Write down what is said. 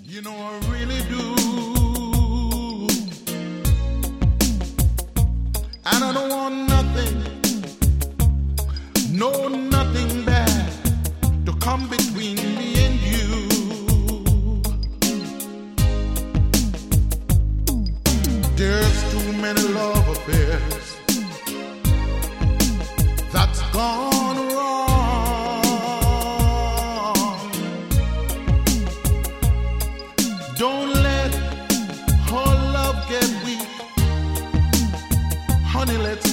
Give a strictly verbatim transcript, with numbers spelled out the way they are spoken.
You know I really do. And I don't want nothing, no nothing bad to come between me and you. There's too many love affairs that's gone wrong. Don't let her love get weak. Honey, let's